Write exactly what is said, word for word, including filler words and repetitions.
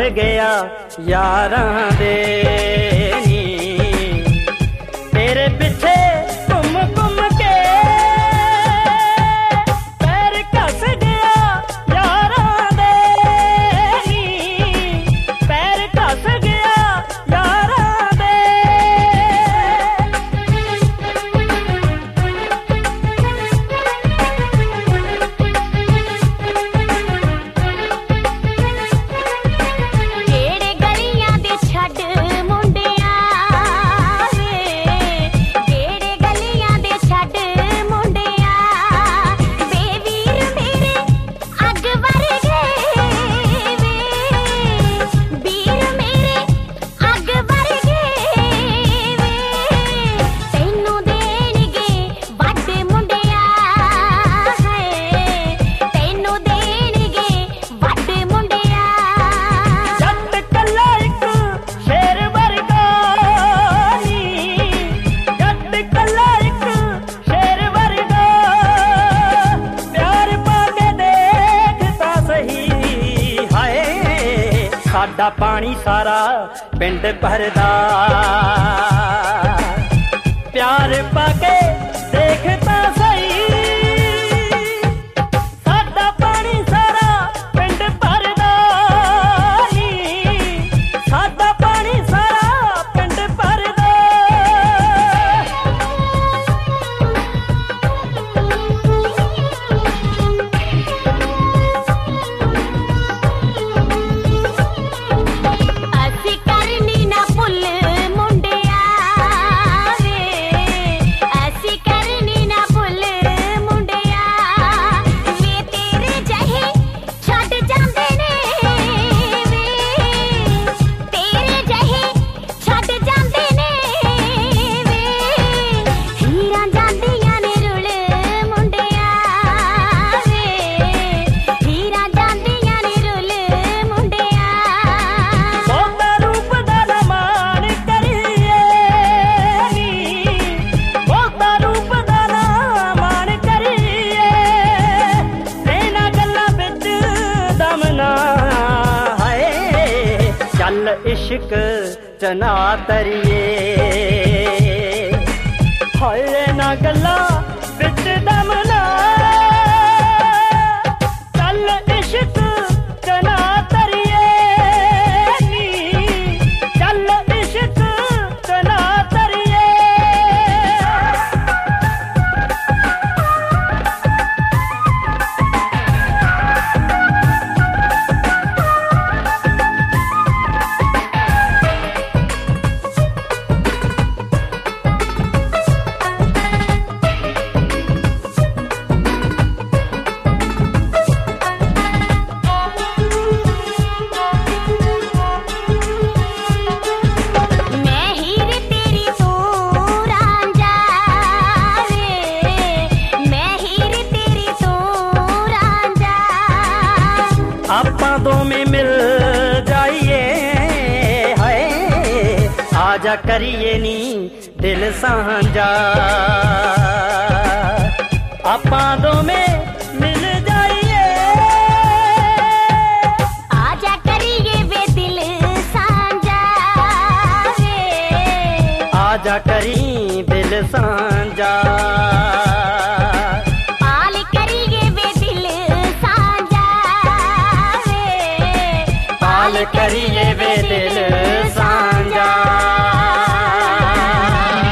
गया यारां दे नी तेरे पिछे घुम घुम के पैर घस गया यारां दे नी पैर घस गया यारां दे साडा पानी सारा पिंड भरदा प्यार पाके देखता सही साडा पानी सारा पिंड भरदा नी साडा पानी सारा पिंड भरदा चल इश्क जना तरिए होए ना गल्ला बिच दमना चल इश्क जना तरिए नी चल इश्क जना तरिए आपां दोवें मिल जाइए हाय आजा करिए नी दिल सांझा आपां दोवें मिल जाइए आजा करिए वे दिल सांझा वे आजा करी दिल सांझा।